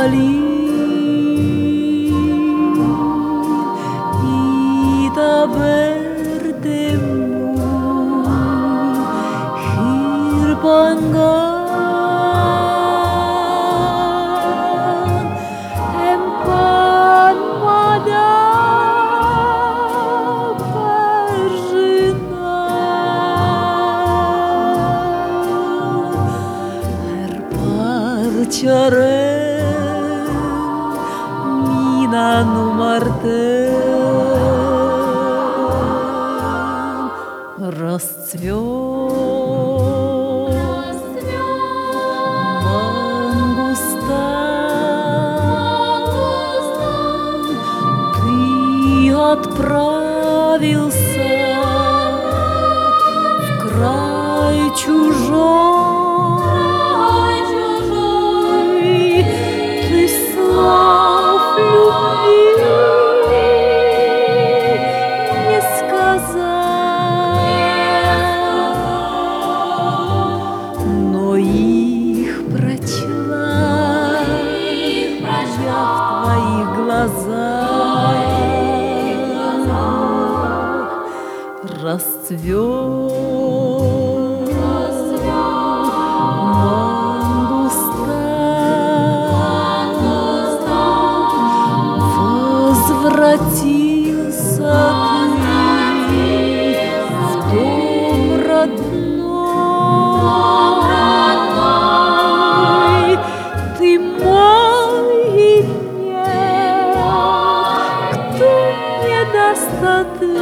Ita bertemu hirpangan empan pada perjinan herparcaren minanu marten расцвет мангустан, ты отправился в край чужой, ты слов любви не сказал, но их прочла я в твоих глазах. Расцвет мангустан, возвратился ты в дом родной. Ты мой, и нет, кто не даст ответ.